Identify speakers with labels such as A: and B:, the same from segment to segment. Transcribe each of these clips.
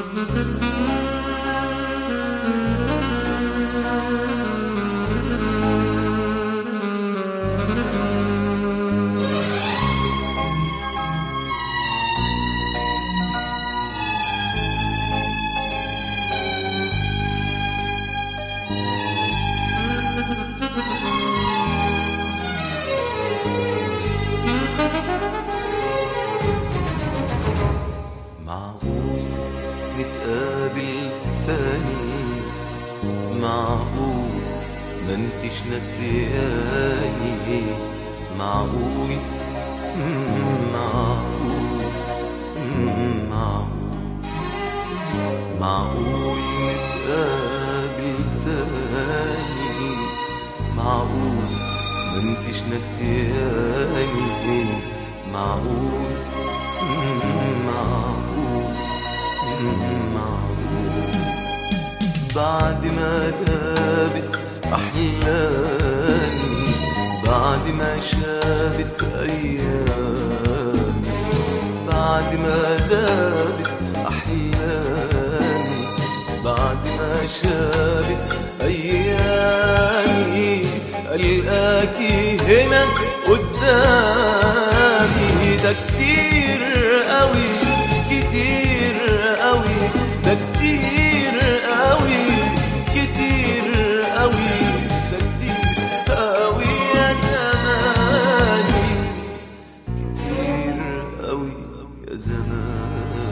A: معقول نتقابل تاني؟ معقول ما انتش نسياني؟ معقول معقول معقول نتقابل تاني؟ معقول ما انتش نسياني؟ معقول معقول بعد ما دابت أحلامي، بعد ما شابت أيامي، بعد ما دابت أحلامي، بعد ما شابت أيامي، ألقاكي هنا قدامي. ده كتير قوي كتير قوي، ده كتير قوي كتير قوي، ده كتير قوي يا زماني، كتير قوي يا زماني.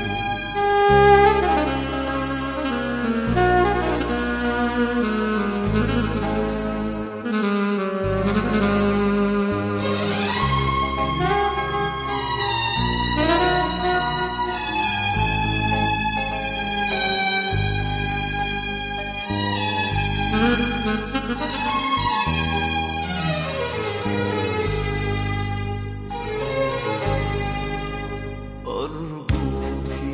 A: أرجوكي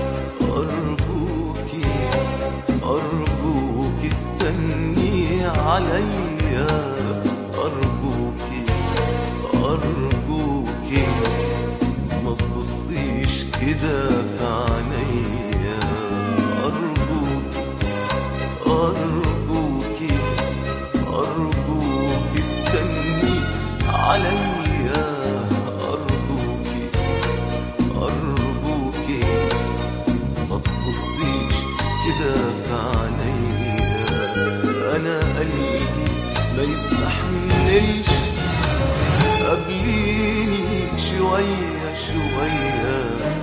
A: أرجوكي أرجوكي استني عليا، أرجوكي أرجوكي ما تبصيش كده في عينيا. أرجوكي أرجوكي أرجوكي استني عليا، أرجوكي أرجوكي ما تبصيش كده في عينيا. أنا قلبي ما يستحملش، قبليني شوية شوية،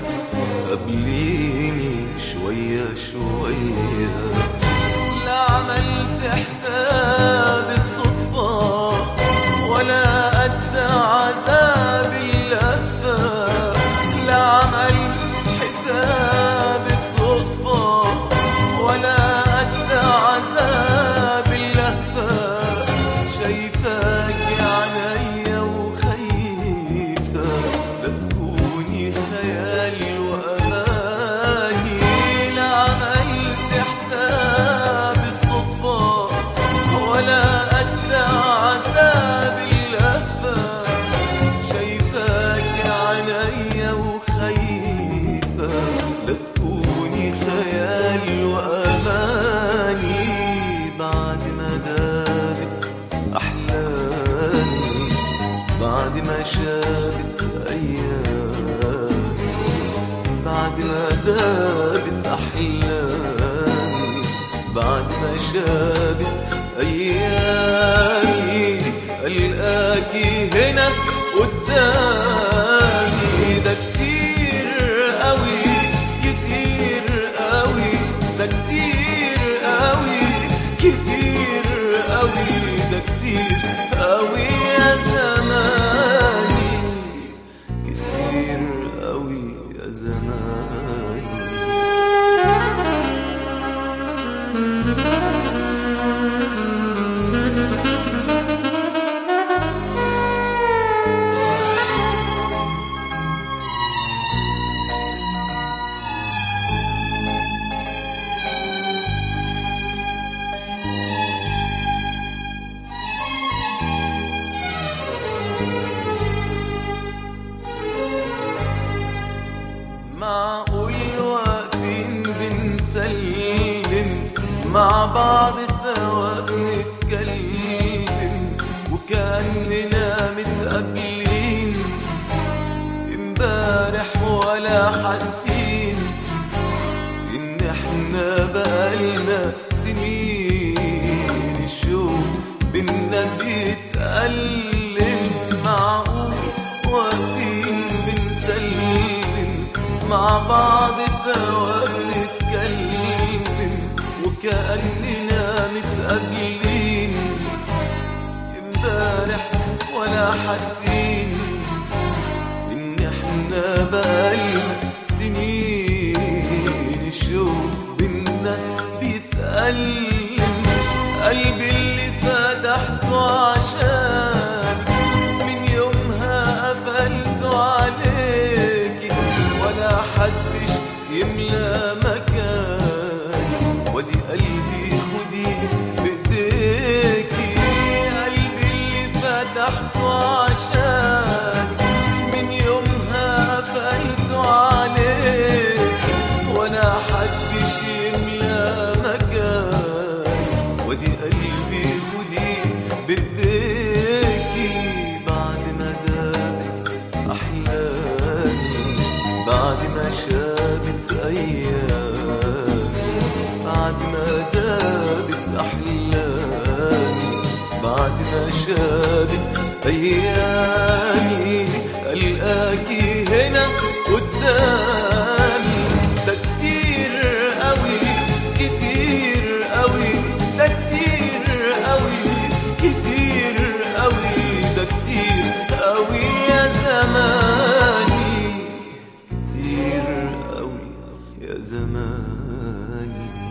A: قبليني شوية شوية. لا عملت حساب الصدفة ولا قد عذاب اللهفة، لا عملت حساب الصدفة ولا قد عذاب اللهفة. شايفاك عينيا وخايفة لا تكوني خيال وأماني. لا عملت حساب الصدفة ولا قد عذاب اللهفة. شايفاك عينيا وخايفة لا تكوني خيال وأماني. بعد ما دابت أحلامي، بعد ما شابت أيامي، بعد ما دابت أحلامي، بعد ما شابت أيامي، ألقاكي هنا قدامي. ده كتير قوي كتير قوي، ده كتير قوي كتير قوي، ده كتير قوي يا زماني، كتير قوي يا زماني. مع بعض سوا بنتكلم وكأننا متقابلين امبارح، ولا حاسين ان احنا بقالنا سنين. الشوق بينا بيتألم، معقول واقفين بنسلم مع بعض سوا بنتكلم وكأننا متقابلين امبارح، ولا حاسين ان احنا بقالنا سنين. الشوق بينا بيتألم، قلبي اللي فتحته عشان من يومها قفلته عليكي، ولا حدش يملى مكاني، ودي قلبي خدي بايديكي. قلبي اللي فتحته عشان من يومها قفلته عليكي، ولا حدش يملى مكاني، ودي قلبي خدي بايديكي. بعد ما دابت احلامي، بعد ما شابت ايامي، بعد ما دابت احلامي، بعد ما شابت ايامي، القاكي هنا قدامي. ده كتير قوي كتير قوي، ده كتير قوي كتير قوي، ده كتير قوي يا زماني، كتير قوي يا زماني.